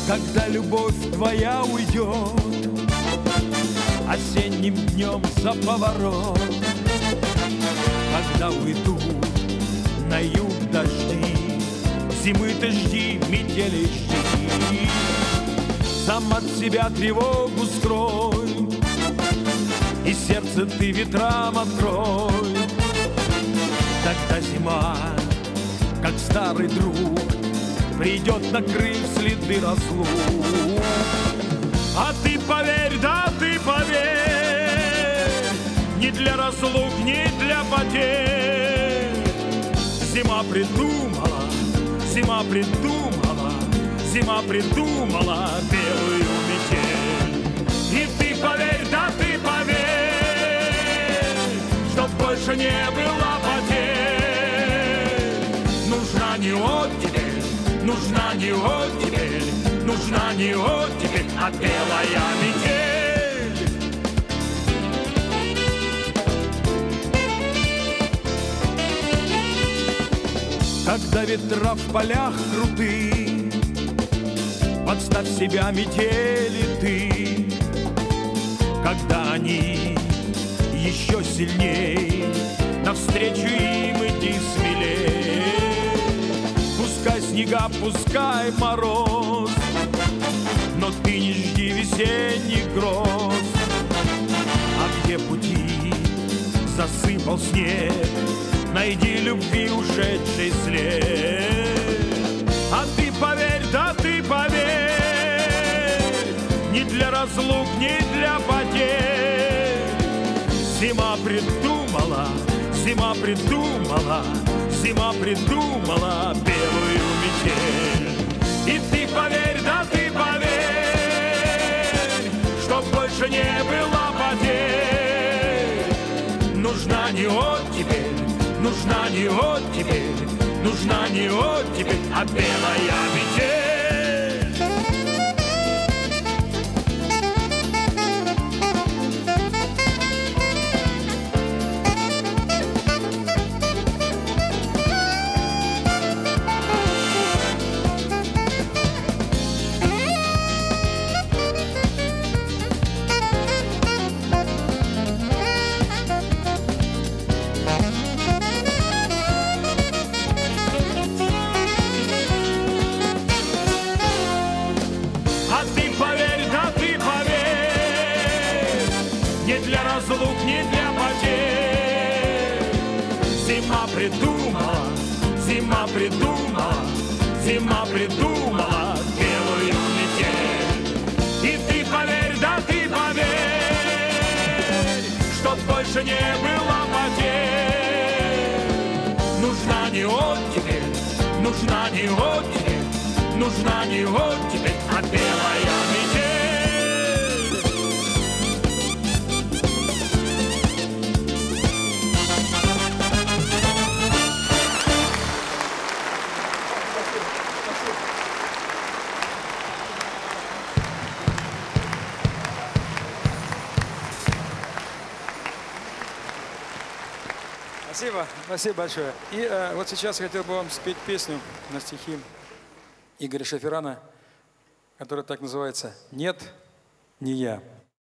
Когда любовь твоя уйдет осенним днем за поворот, когда уйдут на юг дожди, зимы ты жди, метели жди. Сам от себя тревогу скрой, и сердце ты ветрам открой. Тогда зима, как старый друг, придет, накрыв следы разлук. А ты поверь, да ты поверь, не для разлук, не для потерь. Зима придумала, зима придумала, зима придумала белую метель. И ты поверь, да ты поверь, чтоб больше не было потерь. Нужна не оттепель, нужна не оттепель, нужна не оттепель, а белая метель. Когда ветра в полях круты, подставь себя метели ты. Когда они еще сильней, навстречу им иди смелей. Пускай снега, пускай мороз, но ты не жди весенних гроз. А где пути засыпал снег, найди любви ушедший след. А ты поверь, да ты поверь, не для разлук, не для потерь. Зима придумала, зима придумала, зима придумала белую метель. И ты поверь, да ты поверь, чтоб больше не было потерь. Нужна не оттепель, нужна не оттепель, нужна не оттепель, а белая метель. Не для потерь. Зима придумала, зима придумала, зима придумала белую метель. И ты поверь, да ты поверь, чтоб больше не было потерь. Нужна не оттепель, нужна не оттепель, нужна не оттепель, а белая метель. Спасибо, спасибо большое. И вот сейчас хотел бы вам спеть песню на стихи Игоря Шеферана, которая так называется «Нет, не я».